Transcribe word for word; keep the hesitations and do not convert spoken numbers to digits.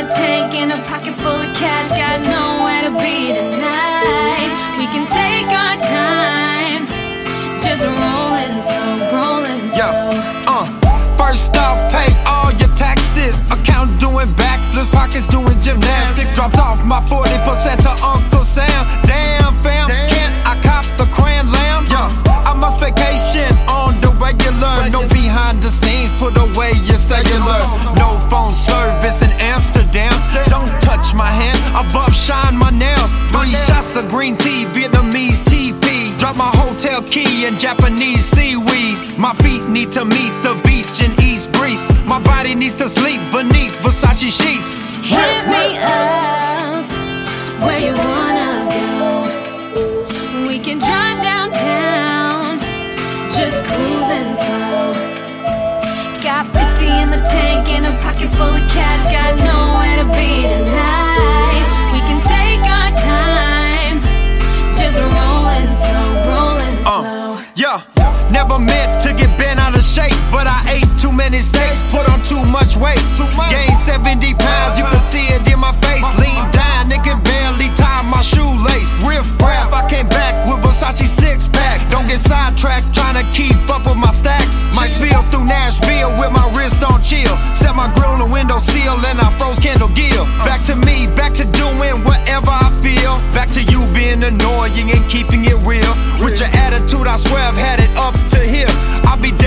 the tank and a pocket full of cash. Got nowhere to be tonight. We can take our time, just rolling slow, rolling slow. Yeah, uh, first off, pay all your taxes. Account doing backflips, pockets doing gymnastics. Dropped off my forty percent to Uncle Sam. Damn fam, can't I cop the cran lamb? Yeah, I must vacation on the regular. No behind the scenes, put away your cellular. No phone service in Amsterdam. Don't touch my hand, above shine my nails. Three shots of green tea, Vietnamese T P. Drop my hotel key in Japanese seaweed. My feet need to meet the beach in East Greece. My body needs to sleep beneath Versace sheets. Hit me up where you wanna go. We can drive downtown, just cruising slow. Got fifty in the tank and a pocket full of cash. Got nowhere to be tonight. We can take our time, just rolling slow, rolling slow. Uh, yeah, never meant to get bent out of shape, but I ate too many steaks, put on too much weight. Gained seventy pounds, you can see it in my face. Lean down, nigga barely tie my shoelace. Riff raff, I came back with Versace six pack. Don't get sidetracked trying to keep up with my stacks. Might spill through Nashville with my wrist on chill. Set my grill on the window sill and I froze Kendall Gill. Back to me, back to doing whatever I feel. Back to you being annoying and keeping it real. With your attitude, I swear I've had it up to here. I'll be